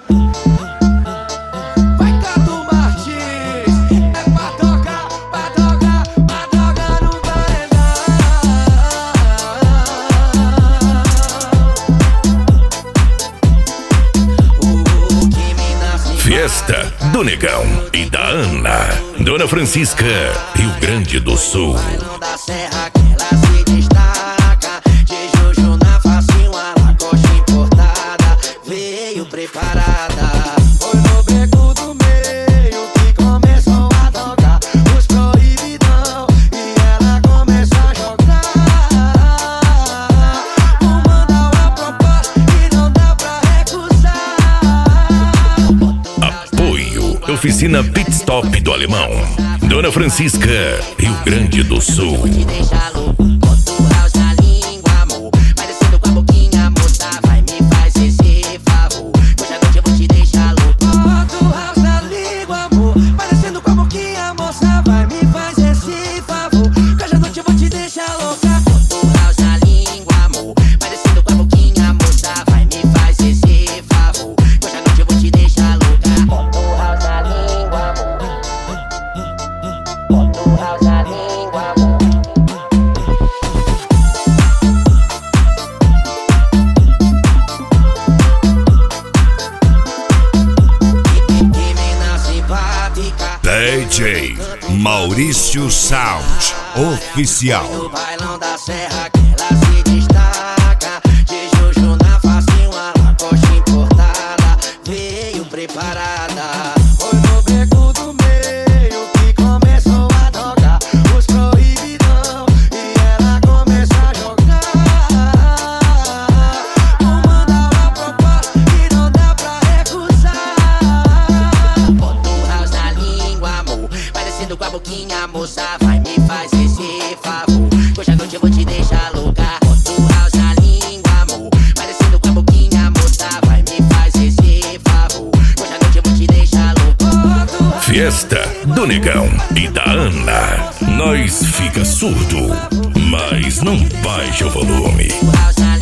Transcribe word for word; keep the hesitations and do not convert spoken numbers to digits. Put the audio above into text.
Vai, Cadu Martins, é pra tocar, pra tocar, pra tocar no paredão. Fiesta do Negão e da Ana, Dona Francisca, Rio Grande do Sul. Bailão da Serra que ela se destaca, de Juju na facinho, a lacoste importada, veio preparada. Foi no beco do meio que começou a tocar os proibidão e ela começou a jogar. Comandou a proposta e não dá pra recusar. Apoio Oficina Pit Stop do Alemão, Dona Francisca, Rio Grande do Sul. Te deixar louco, bota o house na língua, amor. Vai descendo com a boquinha, moça, vai me faz esse favor. Hoje à noite eu vou te deixar louco. Bota o house na língua, amor. Vai descendo com a boquinha, moça, vai me faz esse favor. Hoje à noite eu vou te deixar louca. Bota o house na língua, amor. Vai descendo com a boquinha, moça, vai me faz esse favor. Hoje à noite eu vou te deixar louca. Bota o house na língua, amor. Bota o house na língua, amor. Que mina simpática. D J Maurício Sound Oficial. No bailão da Serra que ela se destaca, de Juju na facinho, a lacoste importada, veio preparada. Foi no beco do meio que começou a tocar os proibidão e ela começou a jogar. Comandou a proposta e não dá pra recusar. Bota o house na língua, amor. Vai descendo com a boquinha, moça, vai me faz esse favor. Hoje à noite eu vou te deixar louca. Bota o house na língua, amor. Vai descendo com a boquinha, moça, vai me faz esse favor. Hoje à noite eu vou te deixar louca. Bota o house Fiesta do Negão e da Ana. Nós fica surdo, mas não baixa o volume. na